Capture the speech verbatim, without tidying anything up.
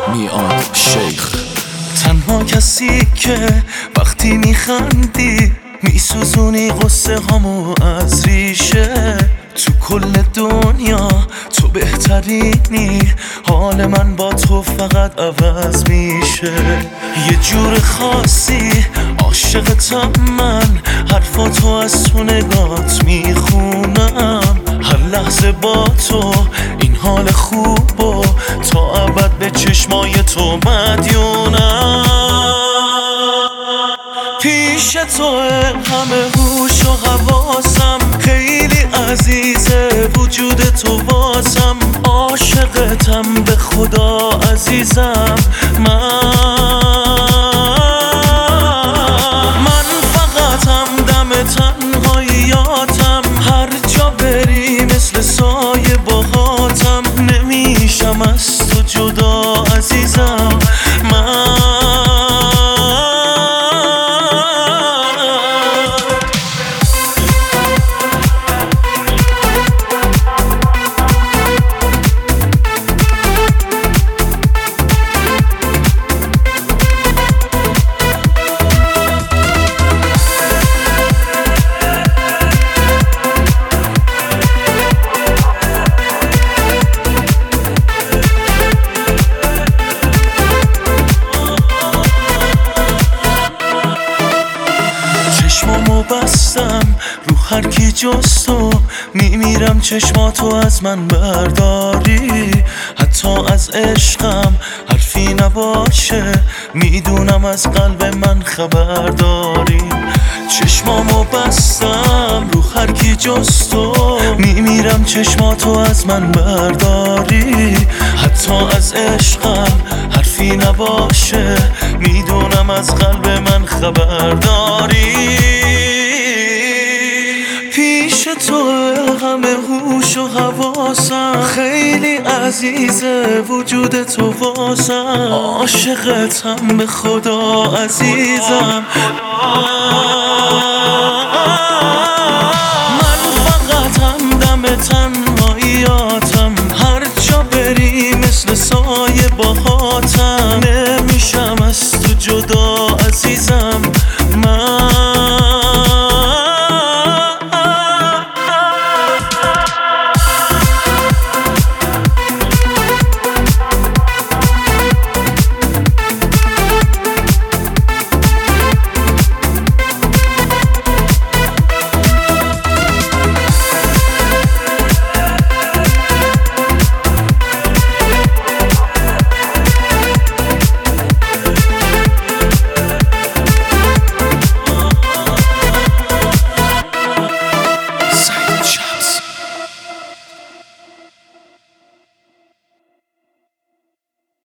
میاد شیخ. تنها کسی که وقتی میخندی میسوزونی غصه هامو از ریشه، تو کل دنیا تو بهترینی، حال من با تو فقط عوض میشه. یه جور خاصی عاشقتم من، حرفاتو از تو نگات میخونم، هر لحظه با تو این حال خوب و تا ابد به چشمای تو مدیونم. پیش تو همه هوش و حواسم، خیلی عزیزه وجود تو واسم، عاشقتم به خدا عزیزم. من من فقطم دم تنهاییاتم، هر جا بری مثل سایه باهاتم، نمیشم از تو جدا عزیزم. من چشمامو بستم رو هر کی جز تو، میمیرم چشماتو از من برداری، حتی از عشقم حرفی نباشه، میدونم از قلب من خبرداری. چشمامو بستم رو هر کی جز تو، میمیرم چشماتو از من برداری، حتی از عشقم حرفی نباشه، میدونم از قلب من خبرداری. پیش تو همه هوش و حواسم، خیلی عزیزه وجود تو واسم، عاشقتم به خدا عزیزم.